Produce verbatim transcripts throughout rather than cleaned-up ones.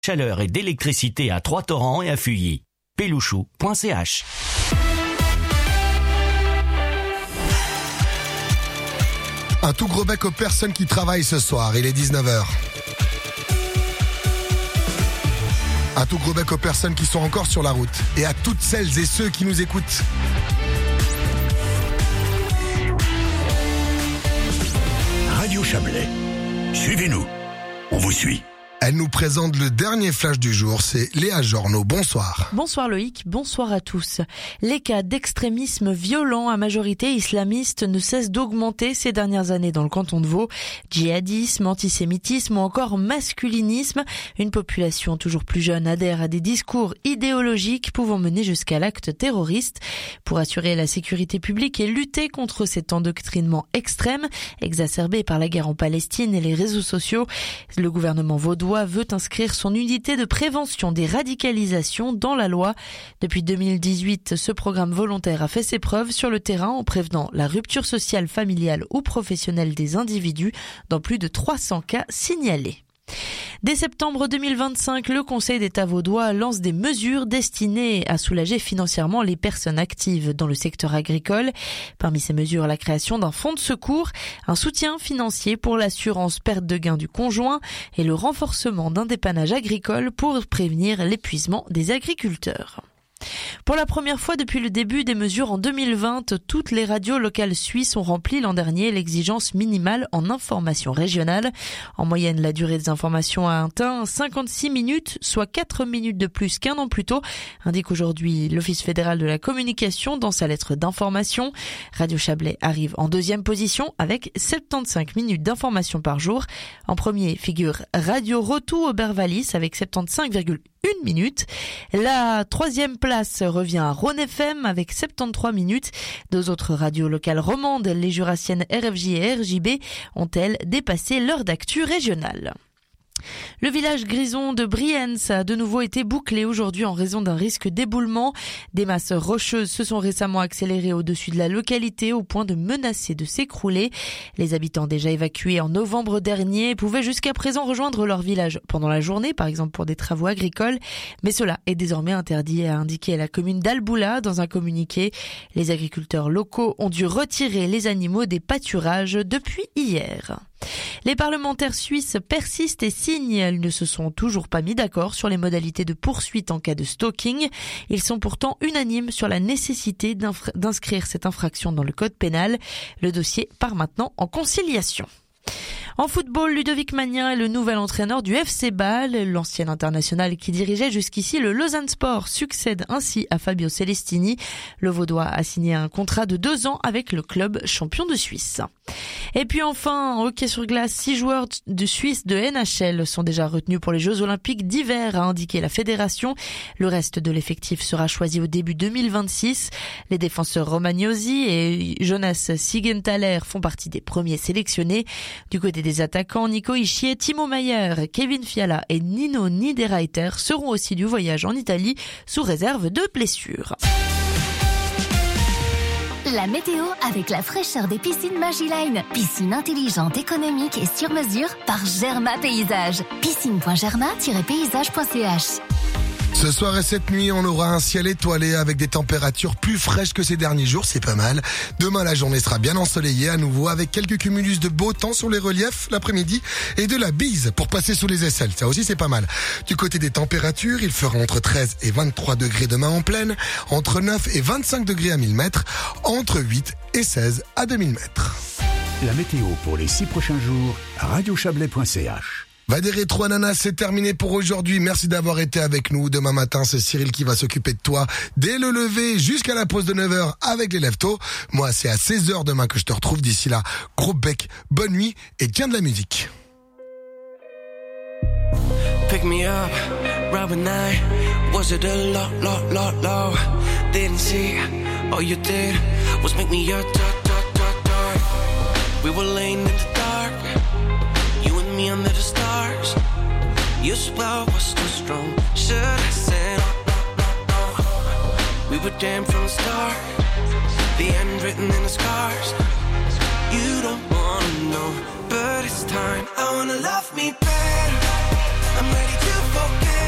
Chaleur et d'électricité à Trois-Torrents et à Fuilly. pelouchou point c h. Un tout gros bec aux personnes qui travaillent ce soir, il est dix-neuf heures. Un tout gros bec aux personnes qui sont encore sur la route et à toutes celles et ceux qui nous écoutent. Radio Chablais, suivez-nous, on vous suit. Elle nous présente le dernier flash du jour, c'est Léa Jorno. Bonsoir. Bonsoir Loïc, bonsoir à tous. Les cas d'extrémisme violent à majorité islamiste ne cessent d'augmenter ces dernières années dans le canton de Vaud. Djihadisme, antisémitisme ou encore masculinisme. Une population toujours plus jeune adhère à des discours idéologiques pouvant mener jusqu'à l'acte terroriste. Pour assurer la sécurité publique et lutter contre cet endoctrinement extrême, exacerbé par la guerre en Palestine et les réseaux sociaux, le gouvernement vaudois veut inscrire son unité de prévention des radicalisations dans la loi. Depuis deux mille dix-huit, ce programme volontaire a fait ses preuves sur le terrain en prévenant la rupture sociale, familiale ou professionnelle des individus dans plus de trois cents cas signalés. Dès septembre deux mille vingt-cinq, le Conseil d'État vaudois lance des mesures destinées à soulager financièrement les personnes actives dans le secteur agricole. Parmi ces mesures, la création d'un fonds de secours, un soutien financier pour l'assurance perte de gain du conjoint et le renforcement d'un dépannage agricole pour prévenir l'épuisement des agriculteurs. Pour la première fois depuis le début des mesures en deux mille vingt, toutes les radios locales suisses ont rempli l'an dernier l'exigence minimale en information régionale. En moyenne, la durée des informations a atteint cinquante-six minutes, soit quatre minutes de plus qu'un an plus tôt, indique aujourd'hui l'Office fédéral de la communication dans sa lettre d'information. Radio Chablais arrive en deuxième position avec soixante-quinze minutes d'information par jour. En premier figure Radio Rotou Aubervalis avec soixante-quinze virgule une minute. La troisième place revient à Rhône F M avec soixante-treize minutes. Deux autres radios locales romandes, les jurassiennes R F J et R J B, ont-elles dépassé l'heure d'actu régionale. Le village grison de Brienz a de nouveau été bouclé aujourd'hui en raison d'un risque d'éboulement. Des masses rocheuses se sont récemment accélérées au-dessus de la localité au point de menacer de s'écrouler. Les habitants déjà évacués en novembre dernier pouvaient jusqu'à présent rejoindre leur village pendant la journée, par exemple pour des travaux agricoles. Mais cela est désormais interdit, a indiqué la commune d'Alboula dans un communiqué. Les agriculteurs locaux ont dû retirer les animaux des pâturages depuis hier. Les parlementaires suisses persistent et signent. Ils ne se sont toujours pas mis d'accord sur les modalités de poursuite en cas de stalking. Ils sont pourtant unanimes sur la nécessité d'inscrire cette infraction dans le code pénal. Le dossier part maintenant en conciliation. En football, Ludovic Magnin est le nouvel entraîneur du F C Bâle. L'ancien international qui dirigeait jusqu'ici le Lausanne Sport succède ainsi à Fabio Celestini. Le Vaudois a signé un contrat de deux ans avec le club champion de Suisse. Et puis enfin, en hockey sur glace, six joueurs de Suisse de N H L sont déjà retenus pour les Jeux Olympiques d'hiver, a indiqué la fédération. Le reste de l'effectif sera choisi au début deux mille vingt-six. Les défenseurs Romagnosi et Jonas Siegenthaler font partie des premiers sélectionnés. Du côté des attaquants, Nico Hischier, Timo Maier, Kevin Fiala et Nino Niederreiter seront aussi du voyage en Italie sous réserve de blessures. La météo avec la fraîcheur des piscines Magiline. Piscine intelligente, économique et sur mesure par Germa Paysage. piscine point germa tiret paysage point c h. Ce soir et cette nuit, on aura un ciel étoilé avec des températures plus fraîches que ces derniers jours, c'est pas mal. Demain, la journée sera bien ensoleillée à nouveau avec quelques cumulus de beau temps sur les reliefs l'après-midi et de la bise pour passer sous les aisselles. Ça aussi, c'est pas mal. Du côté des températures, il fera entre treize et vingt-trois degrés demain en plaine, entre neuf et vingt-cinq degrés à mille mètres, entre huit et seize à deux mille mètres. La météo pour les six prochains jours, radio chablais point c h. Va des rétro ananas, c'est terminé pour aujourd'hui. Merci d'avoir été avec nous. Demain matin, c'est Cyril qui va s'occuper de toi dès le lever jusqu'à la pause de neuf heures avec les lève-tôt. Moi, c'est à seize heures demain que je te retrouve. D'ici là, gros bec, bonne nuit et tiens de la musique. Pick me up, ride with night. Was it a low, low, low, low? Didn't see, all you did was make me your dark, dark, dark, dark. We were laying in the dark, you and me under the stars. Your spell was too strong, should I say no, no, no, no. We were damned from the start, the end written in the scars. You don't wanna know, but it's time. I wanna love me better, I'm ready to forget.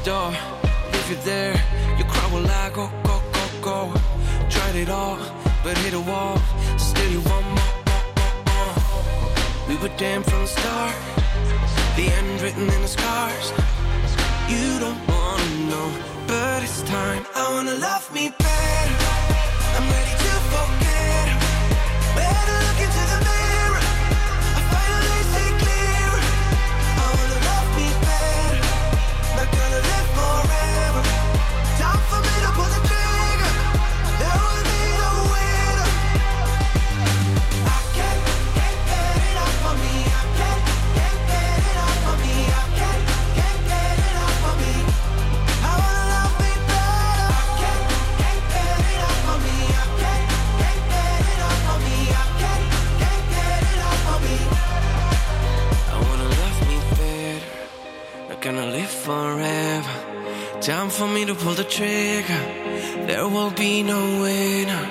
door, leave you there. You cry while I go, go, go, go. Tried it all, but hit a wall. Still you want more, more, more, more. We were damned from the start. The end written in the scars. You don't wanna know, but it's time. I wanna love me better. I'm ready to forget. Better look into the mirror. I finally see clear. I wanna love me better. Not gonna live forever. Time for me to pull the trigger. There will be no winner. I can't, can't get it off of me. I can't, can't get it off of me. I can't, can't get it off of me. I wanna love me better. I can't, can't get it off of me. I can't, can't get it off of me. I can't, can't get it off of me. I wanna love me better. Not gonna live forever. Time for me to pull the trigger. There will be no winner.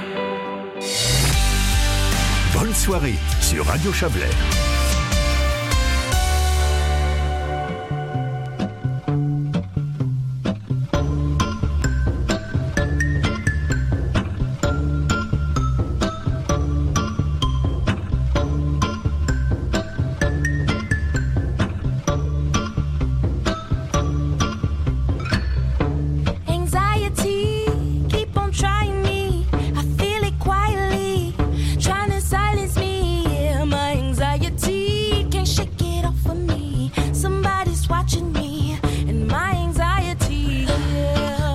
Bonne soirée sur Radio Chablais. Anxiety, keep on trying me. I feel it quietly, trying to silence me. Yeah, my anxiety can't shake it off of me. Somebody's watching me, and my anxiety. Yeah.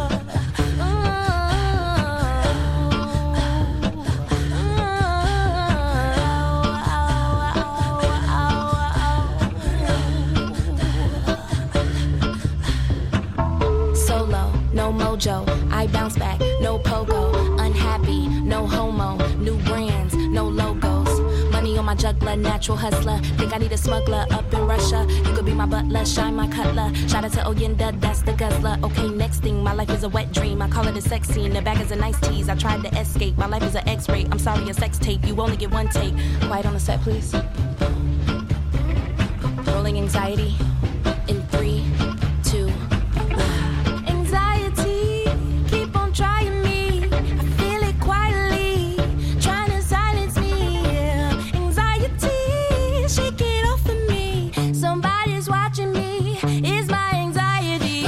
Solo, no mojo, I bounce back, no pogo. Unhappy, no homo, new brands, no logos. Money on my juggler, natural hustler. Think I need a smuggler up in Russia. You could be my butler, shine my cutler. Shout out to Oyenda, that's the guzzler. Okay, next thing, my life is a wet dream. I call it a sex scene, the bag is a nice tease. I tried to escape, my life is an X-ray. I'm sorry, a sex tape, you only get one take. Quiet on the set, please. Rolling anxiety in three, two, one. Anxiety, keep on trying me. I feel it quietly, trying to silence me. Yeah. Anxiety, shake it off of me. Somebody's watching me. It's my anxiety.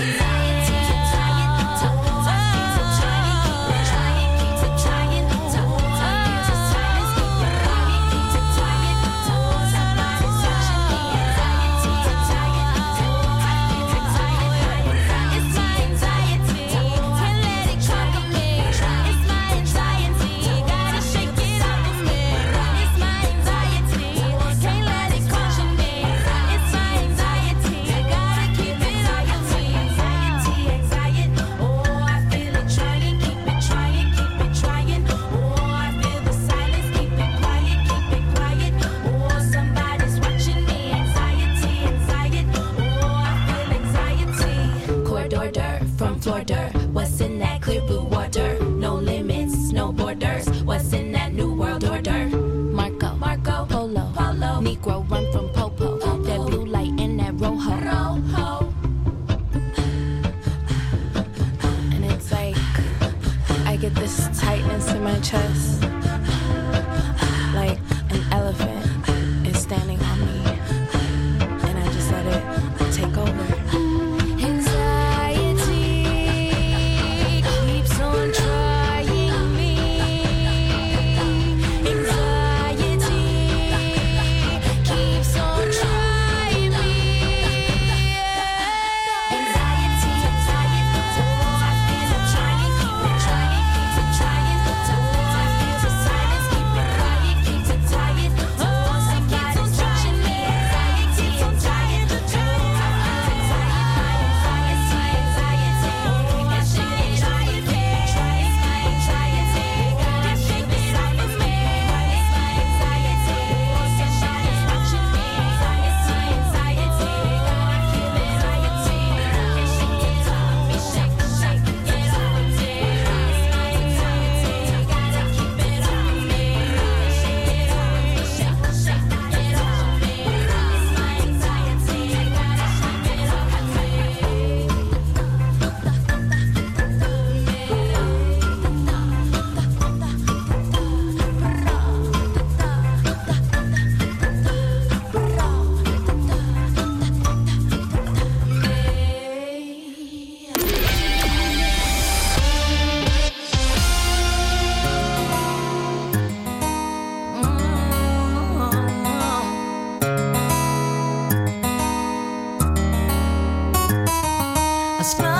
From Florida, what's in that clear blue water? No limits, no borders. What's in that new world order? Marco, Marco, Polo, Polo, Negro run from Popo. Popo. That blue light in that Rojo, Rojo. And it's like I get this tightness in my chest, like an elephant is standing on me, and I just let it take over. Trying, keep it trying.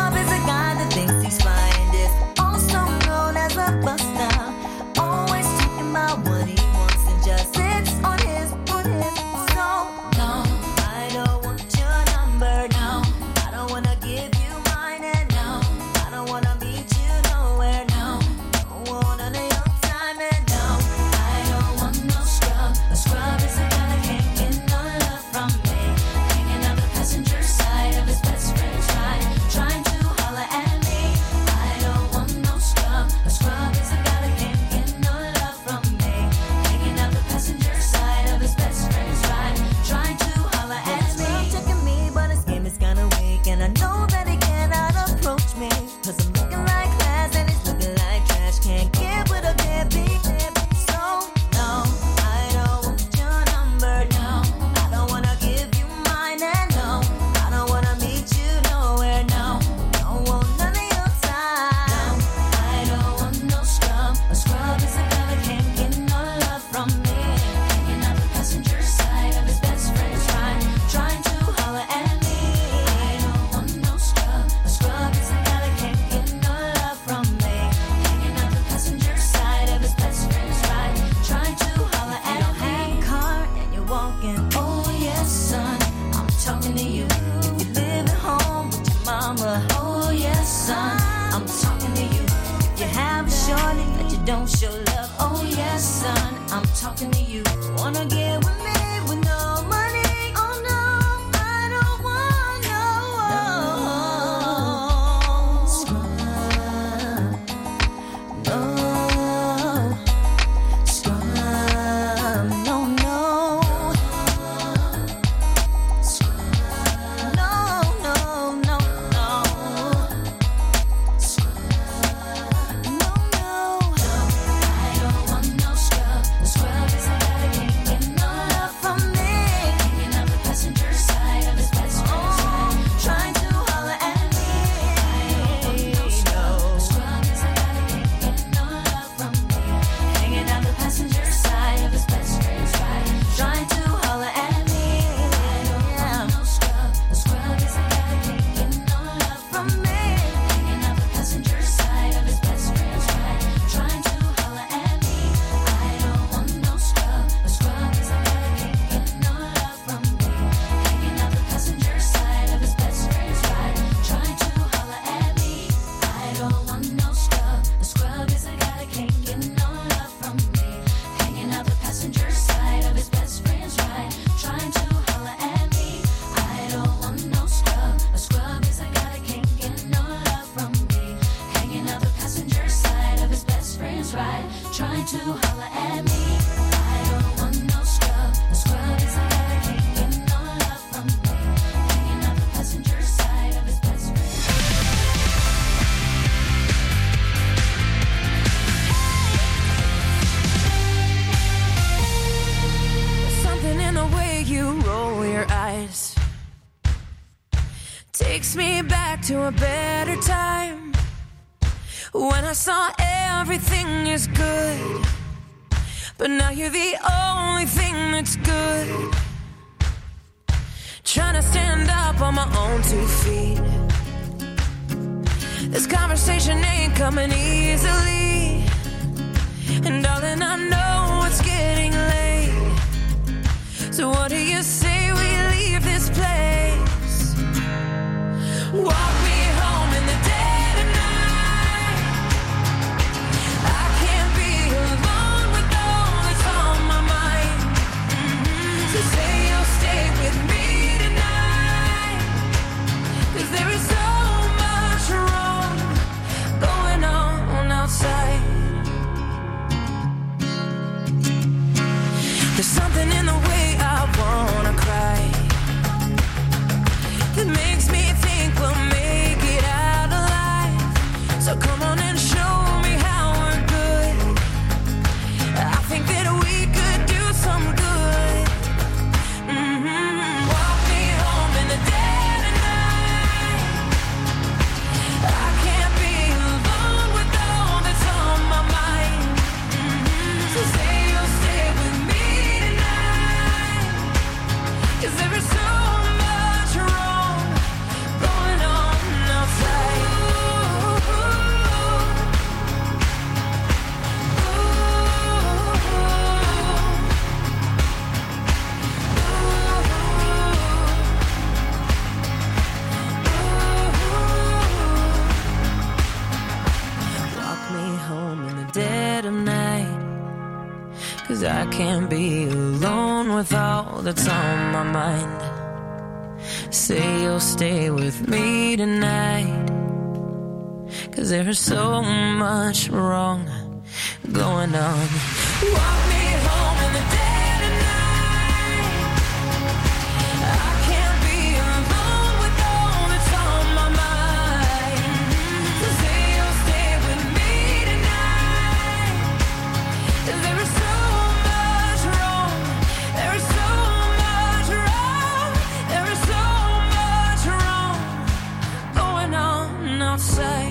scrub is a guy that thinks he's fine and is also known as a buster. Always talking about what he wants and just sits on his, on his. So, no, I don't want your number, no. I don't wanna give you mine and no. I don't wanna meet you nowhere, no. Don't want none of your time and no. I don't want no scrub. A scrub is a guy that can't get no love from me. Hanging out the passenger side of his best friend's ride, trying to holler at me. I don't want no scrub. A scrub is a guy that can't get no love from me. Hanging out the passenger side of his best friend's ride, trying to holler at me. He's checking me, but his game is kinda weak, and I know that he cannot approach me. Cause I'm looking like class and he's looking like trash. Can't get with a deadbeat. So, no, I don't want your number, no. I don't wanna give you mine and no. I don't wanna meet you nowhere, no. Don't want none of your time. I don't want no scrub. A scrub is a guy that can't get no love from me. Hanging out the passenger side of his best friend's ride, trying to holler at me. I don't want no scrub. A scrub is a guy that can't get no love from me. Hanging out the passenger side of his best friend's ride, trying to holler at me. You don't have a car and you're walking. Oh yes, son, I'm talking to you. If you live at home with your mama. Oh yes, son, I'm talking to you. If you have a shorty that you don't show love. Oh yes, son, I'm talking to you. Wanna get with me with no money? Oh no, I don't want no scrub. No scrub. No, no scrub. No, no, no, no scrub. No, no. I don't want no scrub. A scrub is a guy that can't get no love from me. Hanging out the passenger side of his best friend's ride, trying to holler at me. I don't want no scrub. A scrub is a guy that can't get no love from me. Hanging out the passenger side of his best friend's ride, trying to holler at me. I don't want no scrub. A scrub is a guy that can't get no love from me. Hanging out the passenger side of his best friend's ride, trying to holler at me. I don't want no scrub. A scrub is a guy that can't get no love from me. Hanging out the passenger side of his best friend's ride, trying to holler at me. I don't want no scrub. A scrub is a guy that can't get no love from me. Hanging out the passenger side of his best friend's ride, trying to holler at me. I don't want no scrub. A scrub is a guy that can't get no love from me. Hanging out the passenger side of his best friend's ride, trying to holler at me. I don't want no scrub. A scrub is a guy that can't get no love from me. Hanging out the passenger side of his best friend's Something in the way you roll your eyes takes me back to a better time, when I saw everything is good, but now you're the only thing that's good. Trying to stand up on my own two feet. This conversation ain't coming easily, and darling, I know it's getting late. So what do you say we leave this place? Walk me home in the dead of night. I can't be alone with all that's on my mind. Mm-hmm. So say you'll stay with me tonight, 'cause there is so much wrong going on outside. There's something in the way I wanna cry. 'cause I can't be alone with all that's on my mind. Say you'll stay with me tonight, 'cause there's so much wrong going on. Walk me home in the dead of night. I can't be alone with all that's on my mind. So say you'll stay with me tonight, 'cause there is so much wrong. There is so much wrong. There is so much wrong going on outside.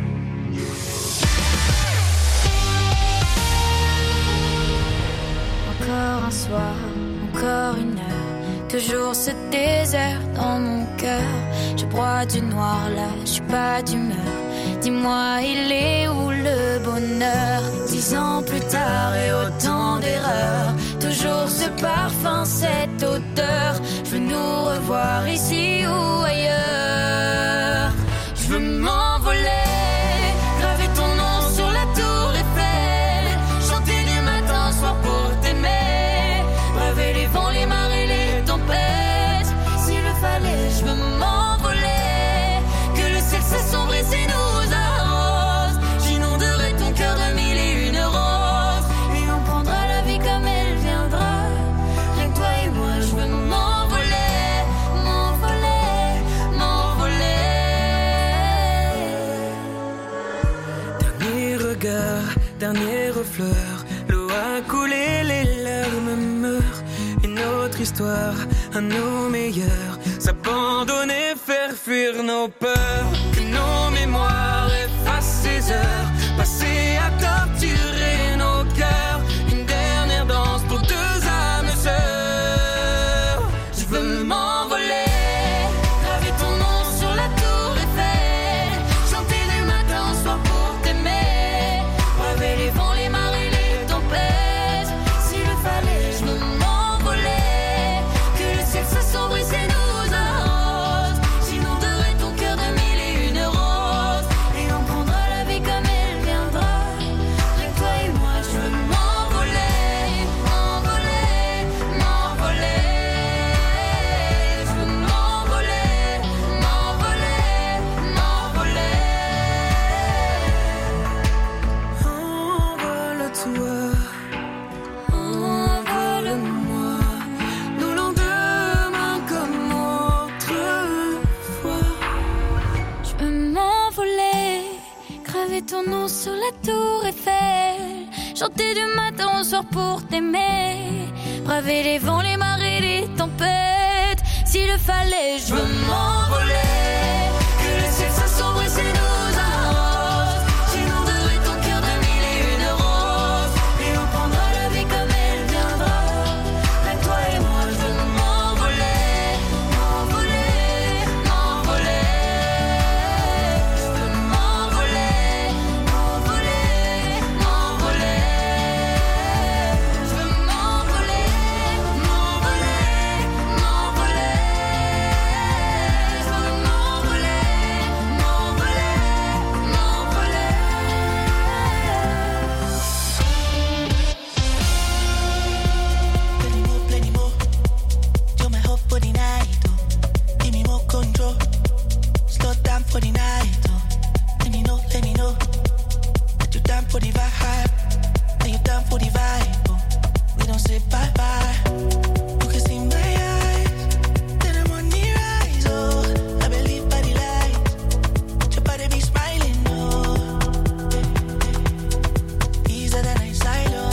Encore un soir, encore une heure, toujours ce désert dans mon cœur. Je broie du noir là, je suis pas d'humeur. Dis-moi, il est où le bonheur? Dix ans plus tard et autant d'erreurs, toujours ce parfum, cette odeur. Je veux nous revoir ici ou ailleurs. Je veux m'envoler, graver ton nom sur la tour Eiffel, chanter du matin au soir pour t'aimer, braver les vents, les marées, les tempêtes. S'il le fallait, je veux m'envoler, que le ciel s'assombrisse et nous arrose. J'inonderai ton cœur de mille et une roses, et on prendra la vie comme elle viendra. Rien que toi et moi, je veux m'envoler, m'envoler, m'envoler. Dernier regard, dernière fleur, l'eau a coulé, les larmes meurent. Une autre histoire, à nos meilleurs, s'abandonner, faire fuir nos peurs. Que nos mémoires effacent ces heures passées à torturer nos cœurs. Une dernière danse pour deux âmes sœurs. Je veux m'envoler, graver ton nom sur la tour Eiffel, chanter du matin au soir pour t'aimer, braver les vents, les marées, les tempêtes. S'il le fallait, je veux m'envoler, que le ciel s'assombrisse et nous arrose. J'inonderai ton cœur de mille et une roses, et on prendra la vie comme elle viendra. Rien que toi et moi, je veux m'envoler, m'envoler, m'envoler. Je veux m'envoler, m'envoler, m'envoler. Envole-toi, envole-moi, nos lendemains comme autrefois. Je veux m'envoler, graver ton nom sur la tour Eiffel, chanter du matin au soir pour t'aimer, braver les vents, les marées, les tempêtes. S'il le fallait, je veux m'envoler, que le ciel s'assombrisse et nous arrose. J'inonderai ton cœur de mille et une roses, et on prendra la vie comme elle viendra. Avec toi et moi, je veux m'envoler, m'envoler, m'envoler. Je veux m'envoler, m'envoler, m'envoler. Je veux m'envoler, m'envoler, m'envoler. Je veux m'envoler, m'envoler, m'envoler. Plenty more, plenty more. You're my hope for the night, oh. Give me more control. Slow down for the night, oh. Let me know, let me know that you're down for the vibe. That you're down for the vibe, oh. We don't say bye bye. You can see my eyes, then I'm on the rise, oh. I believe by the light, your body be smiling, oh. Easier than I silo.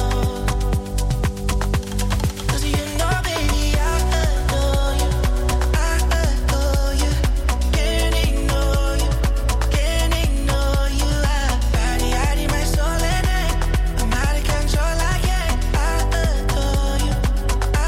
'Cause you know, baby, I adore you. I adore you. Can't ignore you. Can't ignore you. I body, I need my soul and I. I'm out of control, I can't. I adore you. I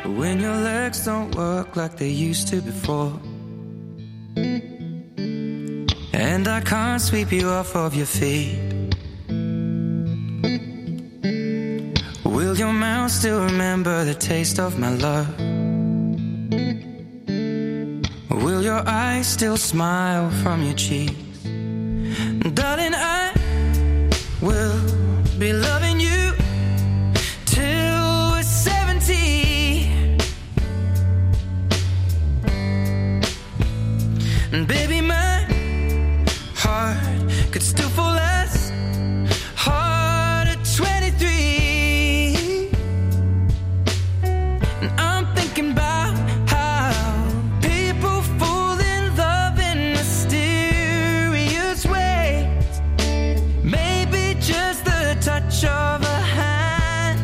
when your legs don't work like they used to before, and I can't sweep you off of your feet. Will your mouth still remember the taste of my love? Will your eyes still smile from your cheeks? Darling, I will be loving you till we're seventy. And baby, my heart could still fall as hard at twenty-three. And I'm thinking about how people fall in love in mysterious ways. Maybe just the touch of a hand.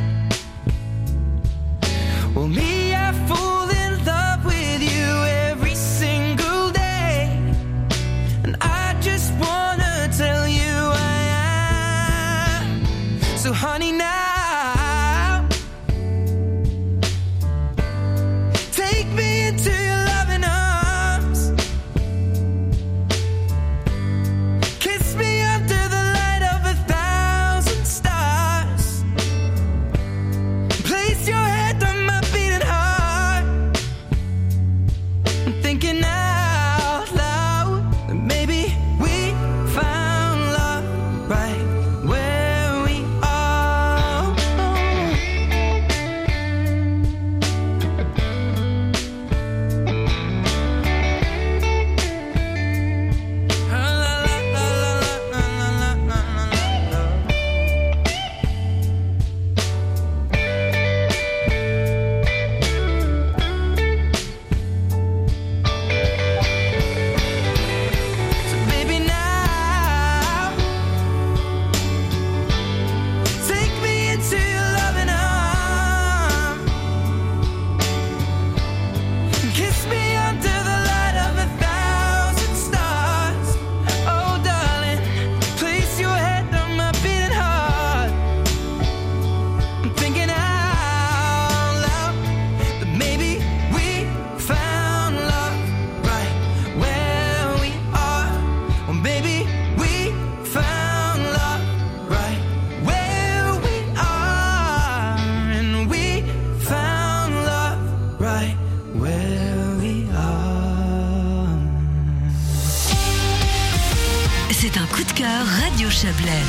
Well, me, I fall in love with you every single day, and I just wanna tell you I am. So honey, now take me into your loving arms. Kiss me under the light of a thousand stars. Place your head on my beating heart. I'm thinking out loud that maybe we found love right where we are. So baby, now take me into your loving arms. Kiss me under the light of a thousand stars. Oh darling, place your head on my beating heart. I'm thinking out loud that maybe we found love right where we are. Well, maybe we found love right where we are, and we found love right where we are. C'est un coup de cœur Radio Chablais.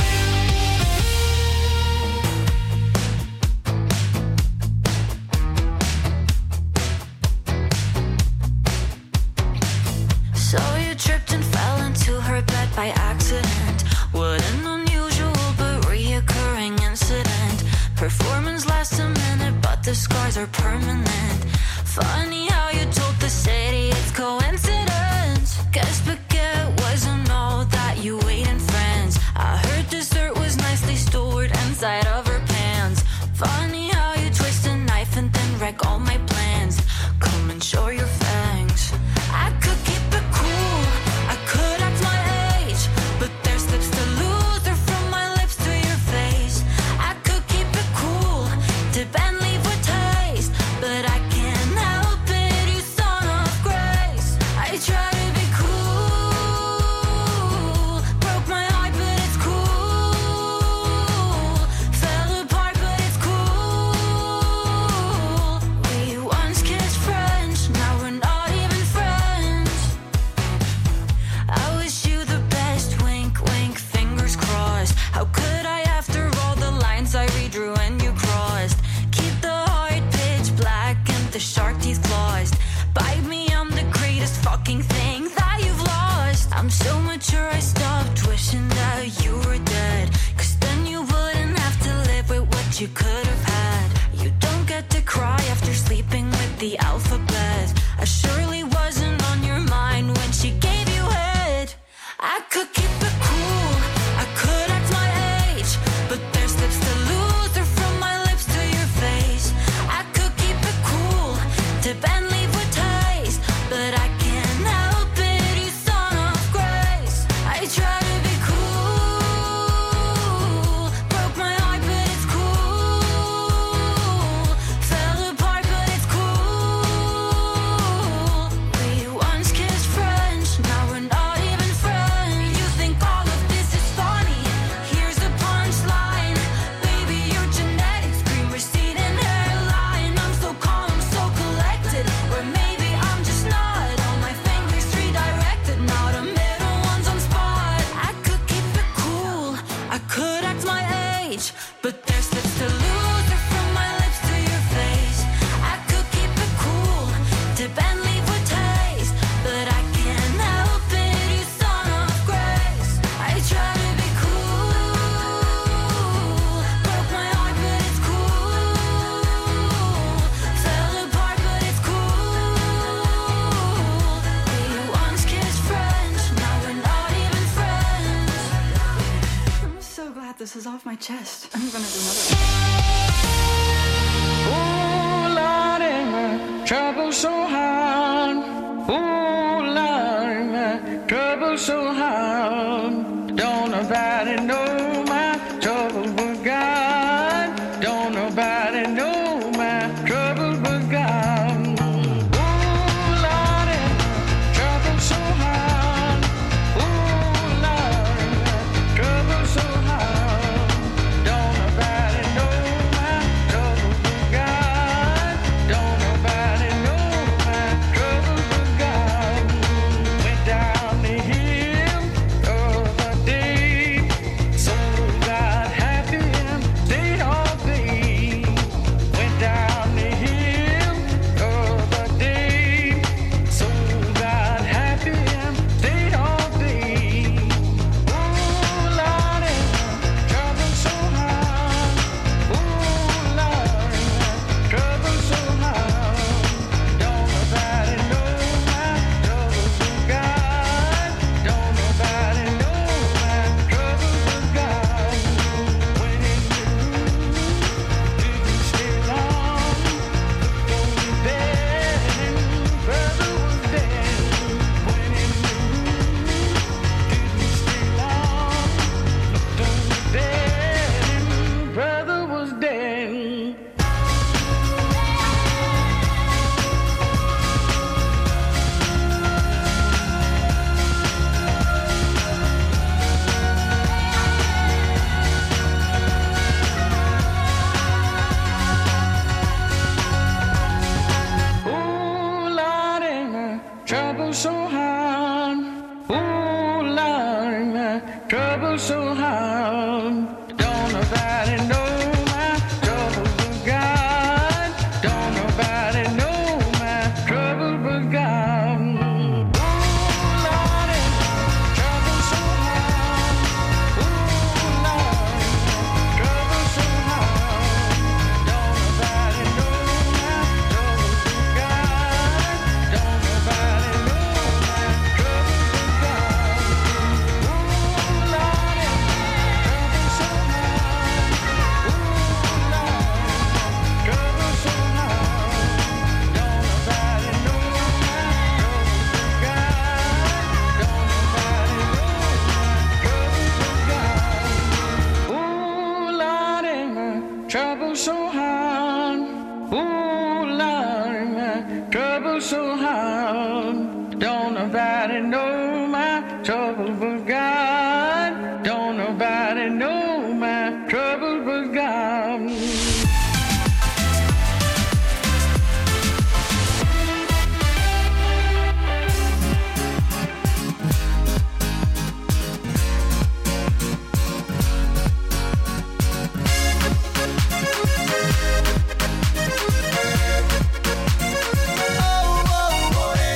So you tripped and fell into her bed by accident. What an unusual but reoccurring incident. Performance lasts a minute, but the scars are permanent. Funny how you told the city it's coincidence. Guess Baguette wasn't all that you ate in France. I heard dessert was nicely stored inside of her pants. Funny how you twist a knife and then wreck all my plans. Come and show your fangs. I could keep it cool, I could act my age, but there's slips to lose her from my lips to your face. I could keep it cool, dip and leave with taste, but I can't help it, you son of grace. I try to be cool, broke my heart but it's cool, fell apart but it's cool. We my chest. I'm gonna do another. Ooh, Lordy, my trouble so hard. Ooh, Lordy, my trouble so hard. Don't nobody know my trouble but God. Don't nobody know my trouble but God. Ooh, Lordy, my trouble so hard. Ooh, Lordy, my trouble so hard. Don't nobody know my trouble but God. Don't nobody know my trouble but God. Went down the hill the other day, so got happy and stayed all day. Went down the hill the other day, so got happy and stayed all day. Ooh, Lordy, trouble so hard. Ooh, Lordy, trouble so hard. Don't nobody know my trouble but God. Don't nobody know my trouble but God. When in the room, didn't stay long. Looked on the bed and brother was dead. When in the room, didn't stay long. Looked on the bed and brother was dead. Ooh, Lordy, my trouble so hard. Ooh, Lordy, my trouble so hard. Don't nobody know my trouble but God. Don't nobody know my trouble but God. Ooh, Lordy, trouble so hard. Ooh, Lordy, trouble so hard. Don't nobody know my trouble but God. Don't nobody know my trouble but God. Ooh, Lordy, trouble so hard. Ooh, Lordy, trouble so hard. Don't nobody know my trouble but God. Don't nobody know my trouble but God. Ooh, Lordy, my trouble so hard. Ooh, Lordy, my trouble so hard. Don't nobody know my trouble but God. Don't nobody know my trouble but God. Oh, oh, oh,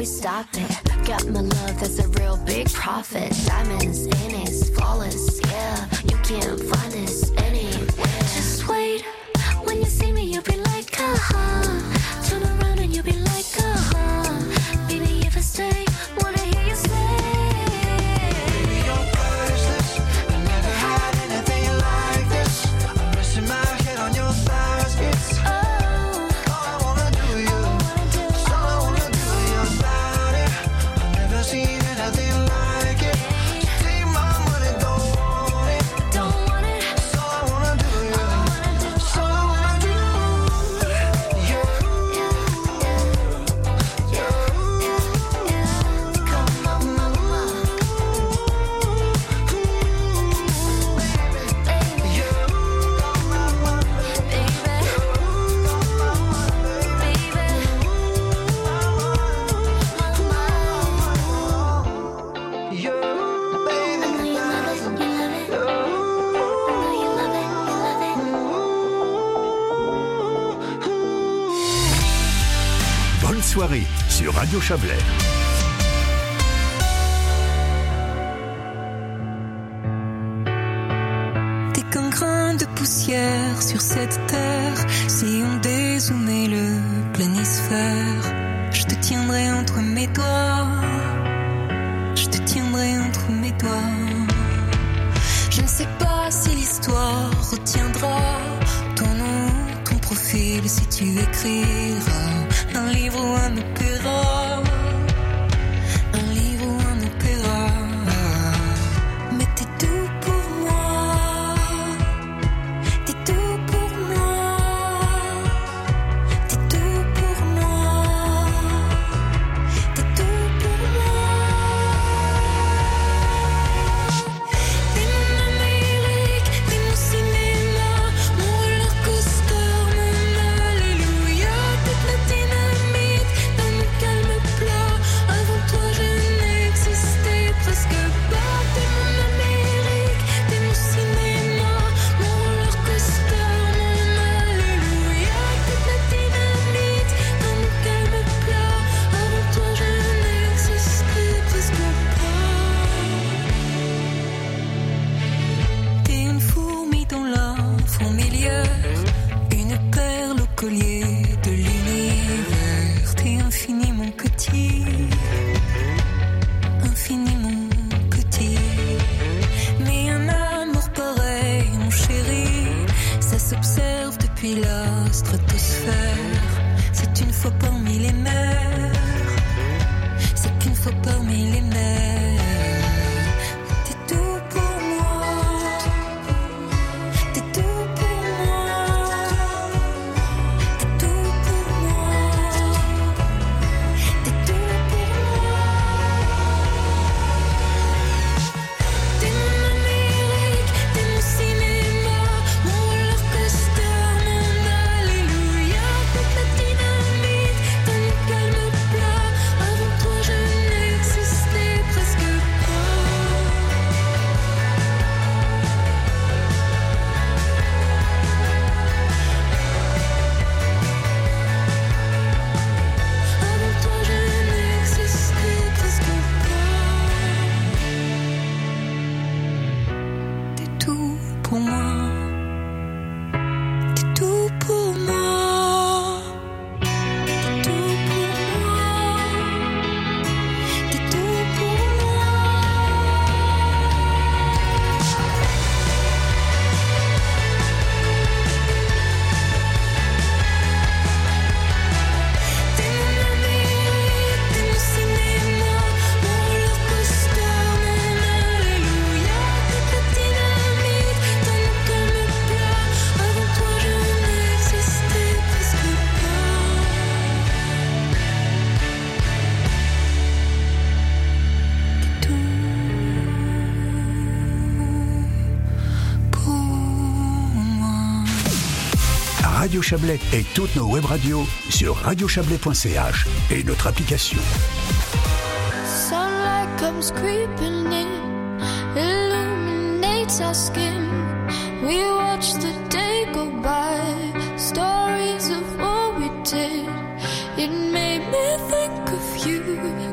stop it. Got my love, that's a real big profit. Diamonds in it, flawless, yeah. You can't find this anywhere. Just wait, when you see me, you'll be like, uh-huh. Turn around and you'll be like, uh-huh. Baby, if I stay, wanna hear you say. Baby, you're priceless. I never had anything like this. I'm resting my head on your thighs. It's all I wanna do, you. It's all I wanna do, your body. I've never seen anything like it. Just take my money, don't want it. Don't want it. It's all I wanna do, you. It's all I wanna do. You. Come on, mama. Baby, Bonne soirée sur Radio Chablais. T'es qu'un grain de poussière sur cette terre. Si on dézoomait le planisphère, je te tiendrai entre mes doigts. Je te tiendrai entre mes doigts. Je ne sais pas si l'histoire retiendra ton nom, ton profil, si tu écriras un livre ou un opéra. Un livre ou un opéra. Mais t'es tout pour moi. T'es tout pour moi. T'es tout pour moi. T'es tout pour moi. T'es mon Amérique, t'es mon cinéma, mon roller coaster, mon alléluia. Toute la dynamite dans mon calme plat. Avant toi je n'existais presque pas. T'es mon Amérique, t'es mon cinéma, mon roller coaster, mon alléluia. Toute la dynamite dans mon calme plat. Avant toi je n'existais presque pas. T'es une fourmi dans la fourmilière, une perle au collier de l'univers. T'es infiniment petit, infiniment petit. Mais un amour pareil, mon chéri, ça s'observe depuis la stratosphère. C'est une fois parmi les mers, c'est qu'une fois parmi les mers. T'es tout pour moi. T'es tout pour moi. T'es tout pour moi. T'es tout pour moi. T'es mon Amérique, t'es mon cinéma, mon roller coaster, mon alléluia. Toute la dynamite dans mon calme plat. Avant toi je n'existais presque pas. Avant toi je n'existais presque pas. T'es tout pour moi. T'es tout pour moi. T'es tout pour moi. T'es tout pour moi. T'es mon Amérique, t'es mon cinéma, mon roller coaster, mon alléluia. Toute la dynamite dans mon calme plat. Avant toi je n'existais presque pas. T'es tout pour moi. Radio Chablais et toutes nos web radios sur radio chablais point c h et notre application. Sunlight comes creeping in, illuminates our skin. We watch the day go by, stories of what we did. It made me think of you.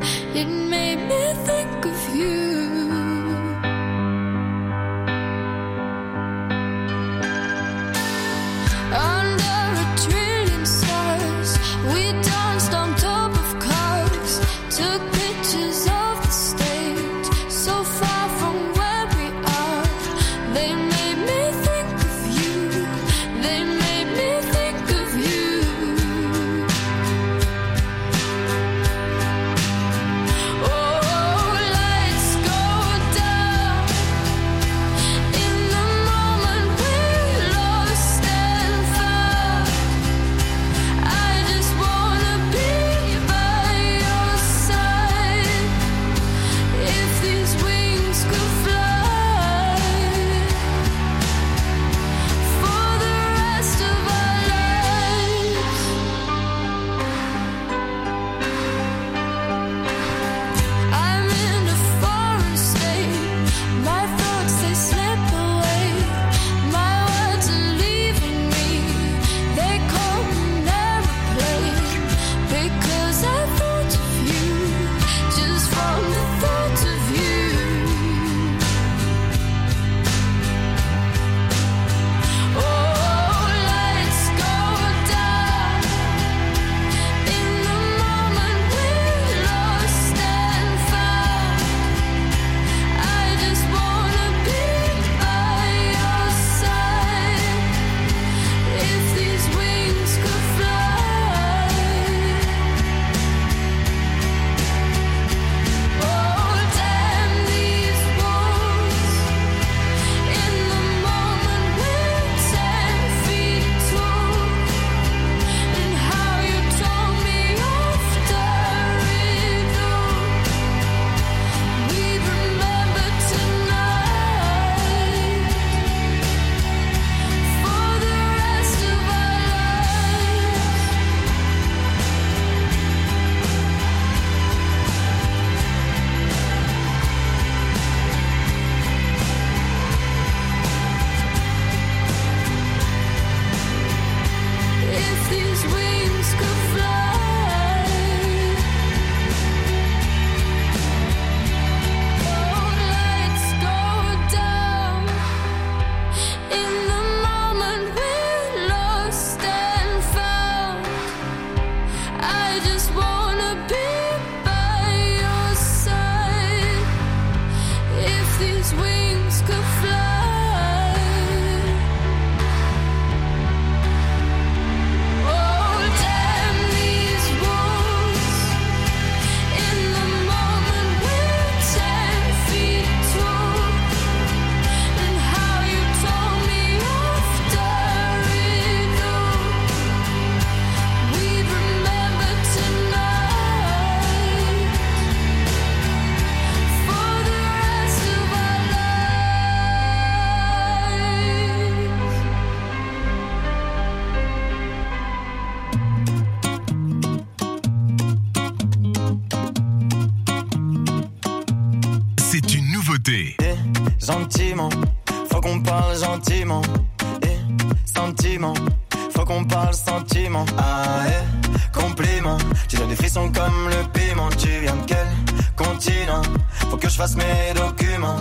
écoutez. Et gentiment, faut qu'on parle gentiment. Et sentiment, faut qu'on parle sentiment. Ah, et compliment, tu donnes des frissons comme le piment. Tu viens de quel continent? Faut que je fasse mes documents.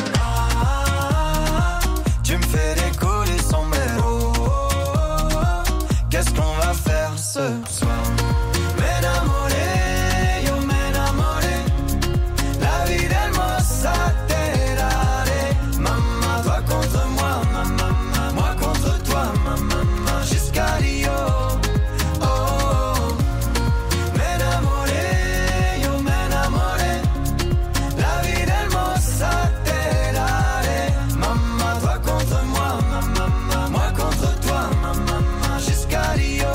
Ah, tu me fais décoller son mélo. Qu'est-ce qu'on va faire ce soir? M'enamoré, yo m'enamoré. La vie d'Hermosa terare. Maman, toi contre moi, maman, moi contre toi, maman, jusqu'à Rio. Oh, oh. M'enamoré, yo m'enamoré. La vie d'Hermosa terare. Maman, toi contre moi, maman, moi contre toi, maman, jusqu'à Rio.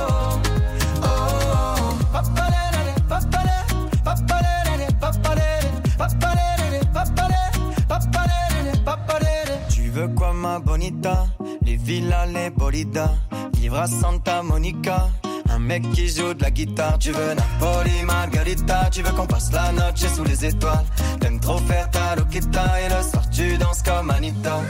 Tu veux quoi ma bonita? Les villas, les bolidas. Vivre à Santa Monica. Un mec qui joue de la guitare. Tu veux Napoli, Margarita. Tu veux qu'on passe la noche sous les étoiles. T'aimes trop faire ta loquita. Et le soir tu danses comme Anita.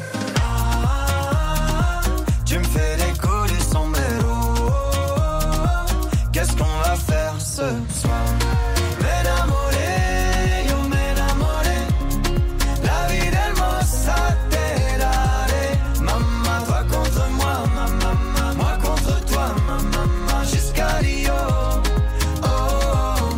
Ah, tu me fais décoller son mélo. Qu'est-ce qu'on va faire ce soir? M'enamoré, yo m'enamoré. La vie d'Hermosa terare. Maman, toi contre moi, maman, moi contre toi, maman, jusqu'à Rio. Oh, oh.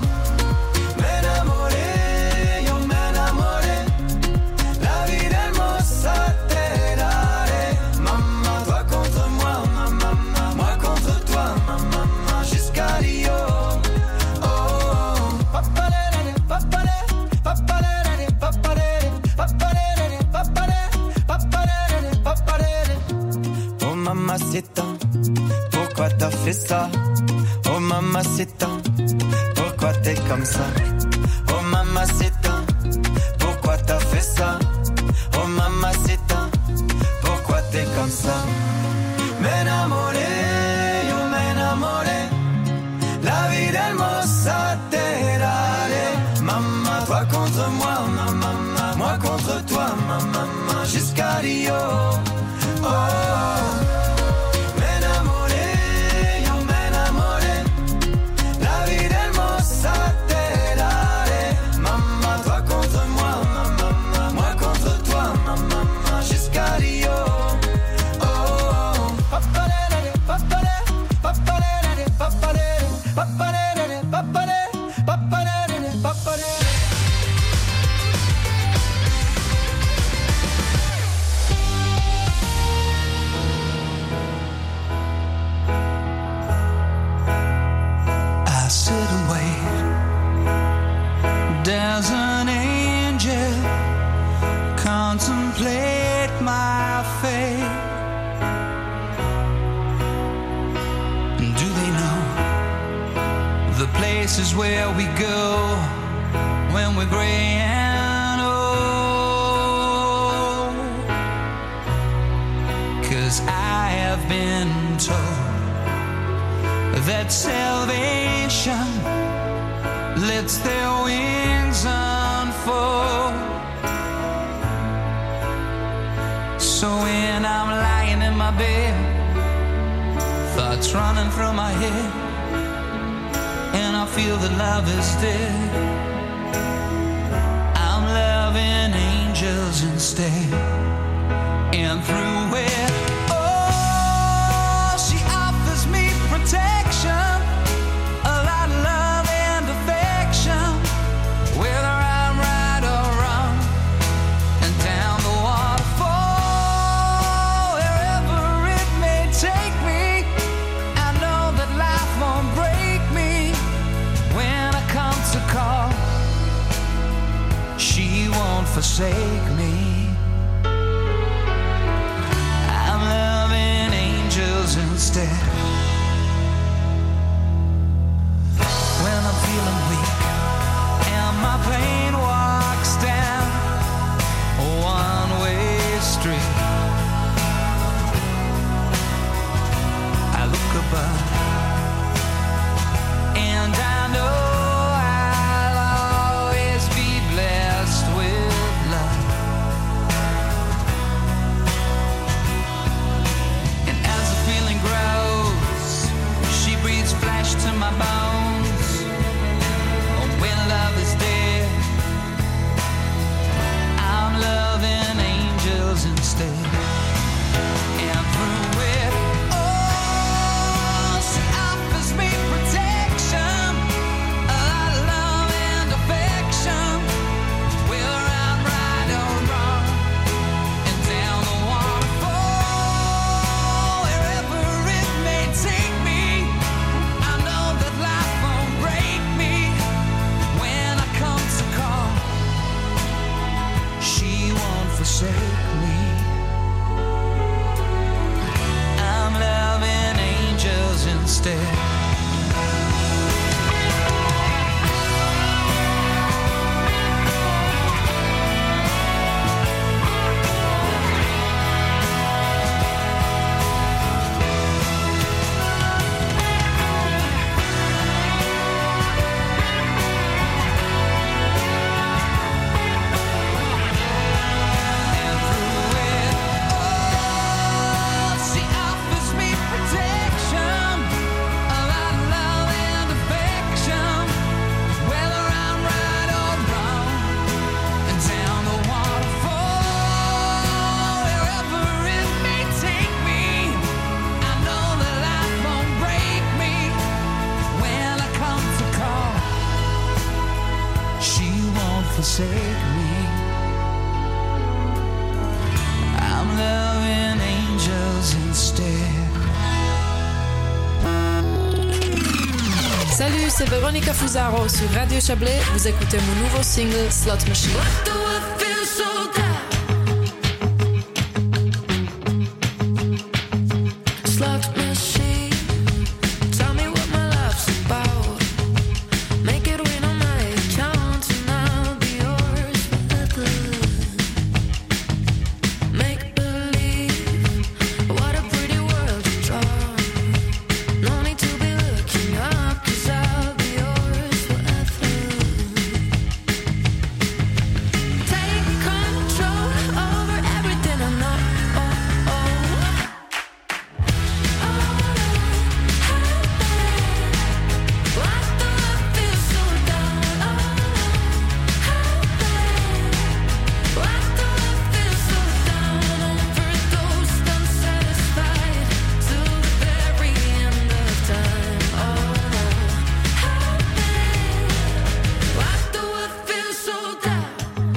M'enamoré, yo m'enamoré. La vie d'Hermosa terare. Maman, toi contre moi, maman, moi contre toi, maman, jusqu'à Rio. Oh mamacita, pourquoi t'as fait ça? Oh mamacita, pourquoi t'es comme ça? Oh mamacita, pourquoi t'as fait ça? Oh mamacita, pourquoi t'es comme ça? M'enamoré, yo m'enamoré. La vie d'Hermosa terare. Maman, toi contre moi, maman, moi contre toi, maman, jusqu'à Rio. Oh, oh. M'enamoré, yo m'enamoré. La vie d'Hermosa terare. Maman, toi contre moi, maman, moi contre toi, maman, jusqu'à Rio. Oh, oh. Papalere, papalere, papalere, papalere, papalere, papalere, papalere, papalere. I sit and wait. There's an angel contemplate my fate. Do they know the places where we go when we're gray and old? 'Cause I have been told that salvation lets their wings unfold. So when I'm lying in my bed, thoughts running through my head, and I feel that love is dead, I'm loving angels instead. And through it, oh, she offers me protection, a lot of love and affection, whether I'm right or wrong, and down the waterfall, wherever it may take me, I know that life won't break me. When I come to call, she won't forsake me. I'm loving angels instead. When I'm feeling weak and my pain walks down a one-way street, I look above and I know I'll always be blessed with love. my bones. When love is dead, I'm loving angels instead. And through it all, she offers me protection, a lot of love and affection. Whether I'm right or wrong, and down the waterfall, wherever it may take me, I know that life won't break me. When I come to call, she won't forsake me. I'm loving angels instead. She offers me protection, a lot of love and affection. Whether I'm right or wrong, and down the waterfall, wherever it may take me, I know that life won't break me. When I come to call, she won't forsake me. I'm loving angels instead. Salut, c'est Véronica Fusaro sur Radio Chablais. Vous écoutez mon nouveau single Slot Machine. Slot machine, tell me what my life's about. Make it win on my account and I'll be yours forever. Make believe, what a pretty world to draw. No need to be looking up, 'cause I'll be yours forever. Take control over everything I know. Oh, oh. Why do I feel so down? Why do I feel so down? Overdosed, unsatisfied, till the very end of time. Oh, why do I feel so down?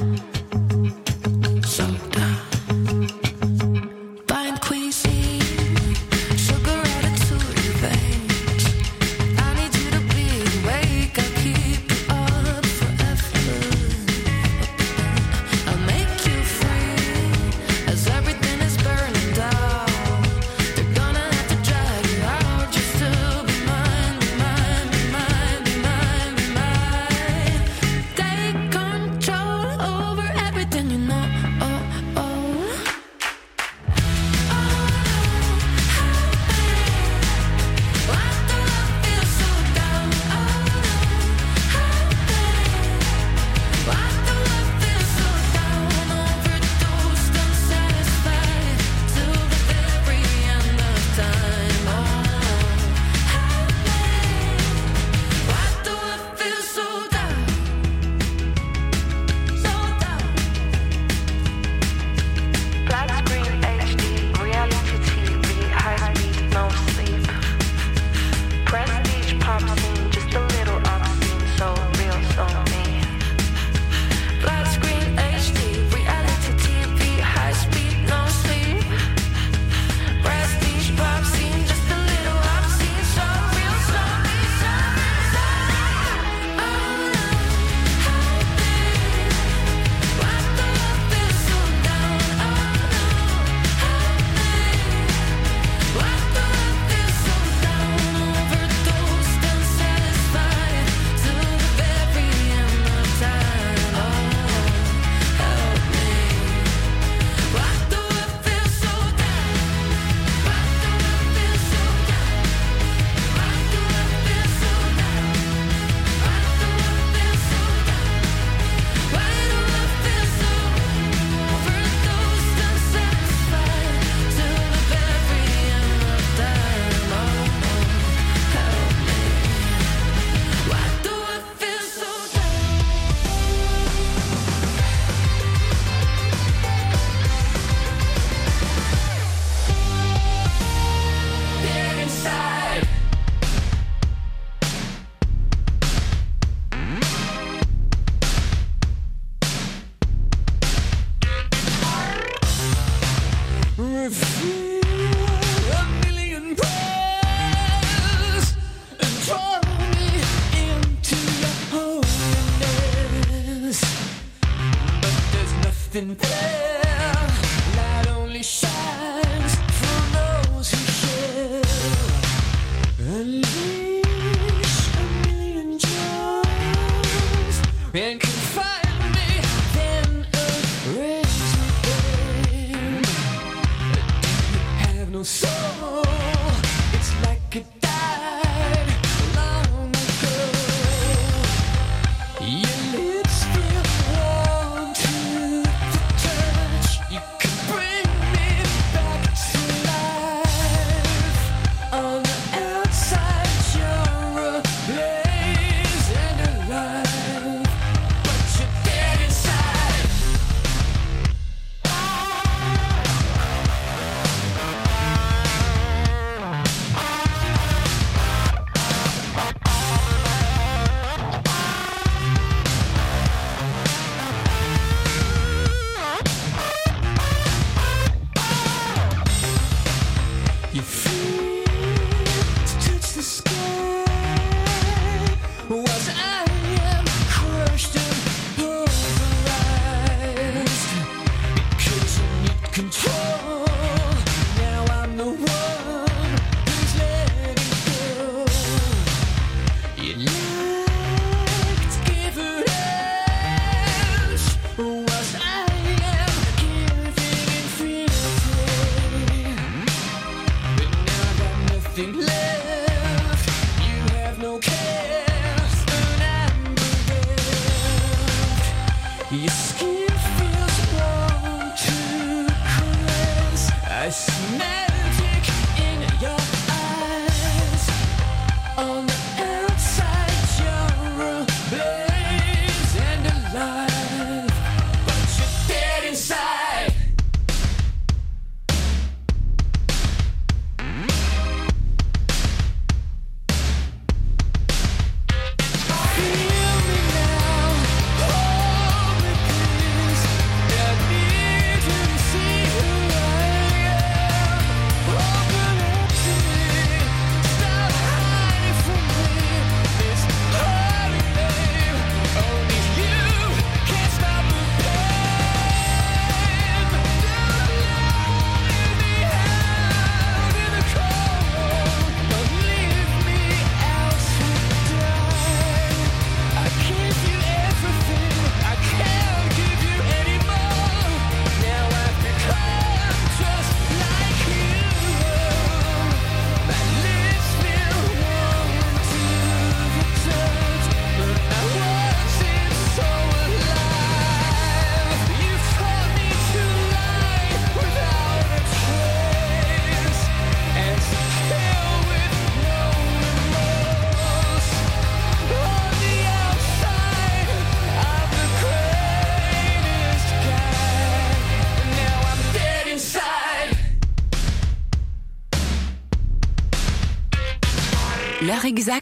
So down. Buying cuisine, sugar added to your veins. I need you to be awake, I'll keep you up forever. I'll make you free, as everything is burning down. They're gonna have to drag you out just to be mine, be mine, be mine, be mine, be mine. Take control over everything you know. Oh, oh. Why do I feel so down? Why do I feel so down? Overdosed, unsatisfied, till the very end of time. Oh, why do I feel so down? So down. Flat screen H D, reality T V, high speed, no sleep. Prestige pop scene, just a little obscene, so real, so me. Flat screen H D, reality T V, high speed, no sleep. Prestige pop scene, just a little obscene, so real, so me, so me, so me. Oh no, why do I feel so down? Oh no, why do I feel so down? Overdosed, unsatisfied. nothing there. Light only shines for those who share. Unleash a million joys and confine me, then erase me, babe. Do you have no soul? It's like it died long ago. Your lips feel warm to the touch. You could bring me back to life. On the outside, you're ablaze and alive, but you're dead inside. You feel to touch the sky, whilst I am crushed and pulverized. Because you need control, now I'm the one who's letting go. You like to give it out, whilst I am giving infinity. But now I've got nothing left. You have no cares, and I'm bereft. Your skin feels warm to caress. I see magic in your eyes. On the outside, you're ablaze and alive, but you're dead inside. Feel me now, hold me please. I need you to see who I am. Open up to me, stop hiding from me. This hurting, babe, only you can stop the pain. Don't leave me out in the cold. Don't leave me out to die. I give you everything, I can't give you any more. Now I've become just like you. My lips feel warm to the touch, but I wasn't so alive. You taught me to lie without a trace, and to kill with no remorse. On the outside, I'm the greatest guy, and now I'm dead inside. L'heure exacte